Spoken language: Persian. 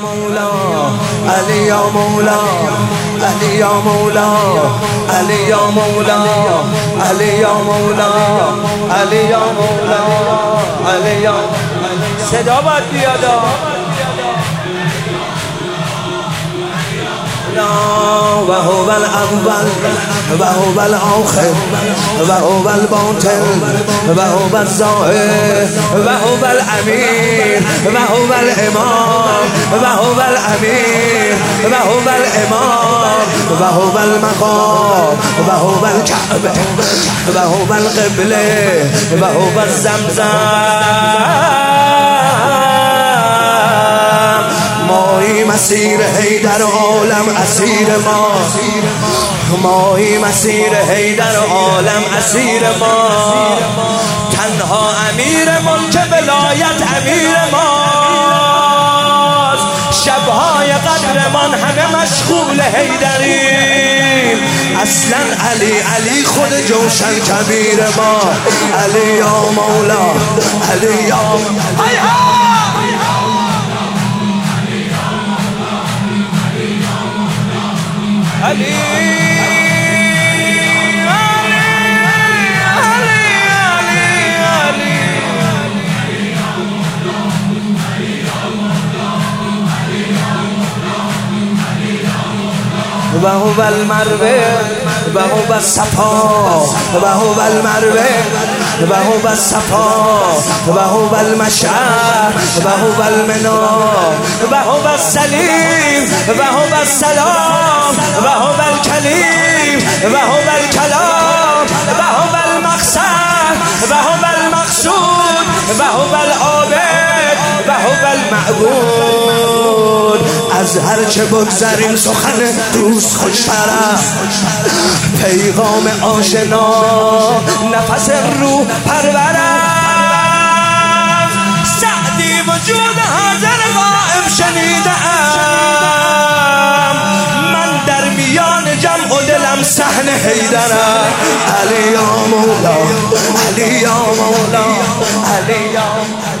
مولا علی یا مولا علی یا مولا علی یا مولا علی یا مولا علی یا مولا علی یا صدا باید بیاد و هو الاول و هو الاخر و هو الباطن و هو الظاهر و هو الامیر و هو الامام و هو الامیر و هو الامام و هو المقام و هو الكعبه و هو القبله و هو الزمزم. ماهی مسیر حیدر عالم اسیر ما، ماهی مسیر حیدر عالم اسیر ما، تنها امیر ملک ولایت امیر ماست. شبهای قدرمان همه مشغول حیدریم، اصلا علی علی خود جوشن کبیر ما. علی یا مولا علی یا علی علی و هو المروه و هو الصفا و هو المروه و هو الصفا و هو المشعر و هو المنار و هو السلیم و هو السلام و هو الکلیم و هو الکلام و هو المقصد و هو المقصود و هو العابد و هو المعبود. از هرچه بگذریم سخن دوست خوشتر است، پیغام آشنا نفس روح پرور است. سعدی وجود حاضر غائب شنیدم، من در میان جمع و دلم صحن حیدرم. علی یا مولا علی یا مولا علی یا